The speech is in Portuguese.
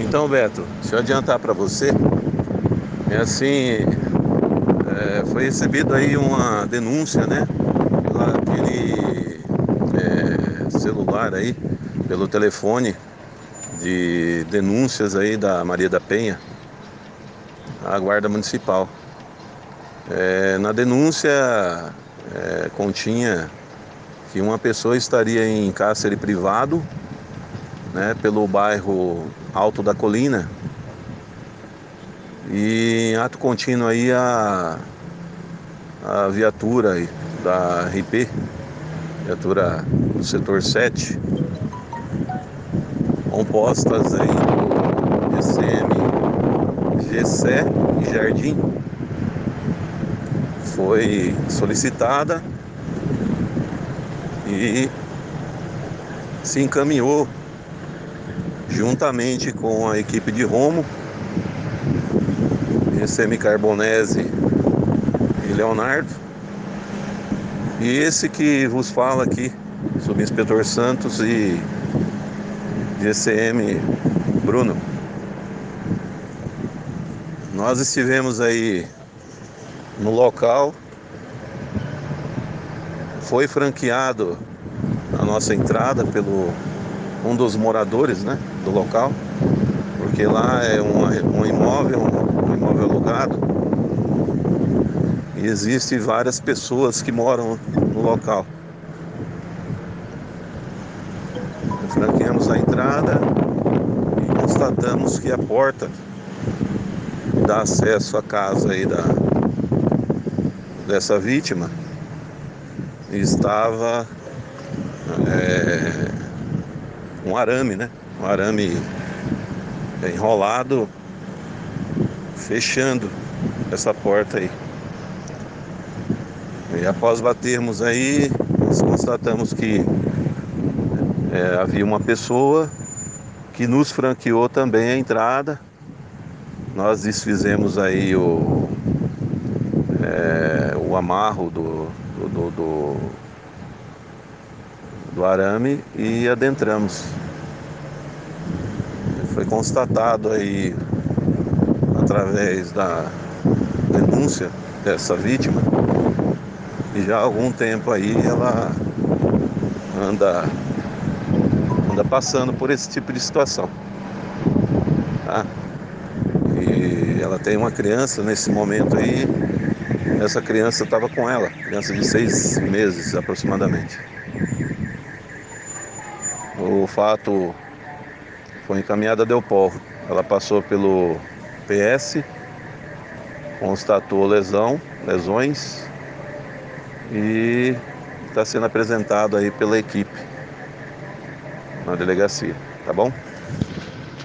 Então, Beto, deixa eu adiantar para você. É assim, foi recebido aí uma denúncia, né? Pela aquele celular aí, pelo telefone de denúncias aí da Maria da Penha, a Guarda Municipal. Na denúncia continha que uma pessoa estaria em cárcere privado, né, pelo bairro Alto da Colina. E em ato contínuo aí a viatura aí da RP, viatura do setor 7, compostas aí do GCM, Gessé e Jardim, foi solicitada e se encaminhou juntamente com a equipe de Romo, GCM Carbonese e Leonardo. E esse que vos fala aqui, Subinspetor Santos e GCM Bruno. Nós estivemos aí no local, foi franqueado a nossa entrada pelo um dos moradores, né, do local, porque lá é um imóvel alugado e existem várias pessoas que moram no local. Franqueamos a entrada e constatamos que a porta que dá acesso à casa aí dessa vítima estava um arame, né? Um arame enrolado, fechando essa porta aí. E após batermos aí, nós constatamos que havia uma pessoa que nos franqueou também a entrada. Nós desfizemos aí o amarro do arame e adentramos. Foi constatado aí, através da denúncia dessa vítima, e já há algum tempo aí ela anda passando por esse tipo de situação, tá? E ela tem uma criança nesse momento aí. Essa criança estava com ela, criança de 6 meses aproximadamente. O fato foi encaminhado a Delpol. Ela passou pelo PS, constatou lesões, e está sendo apresentado aí pela equipe na delegacia, tá bom?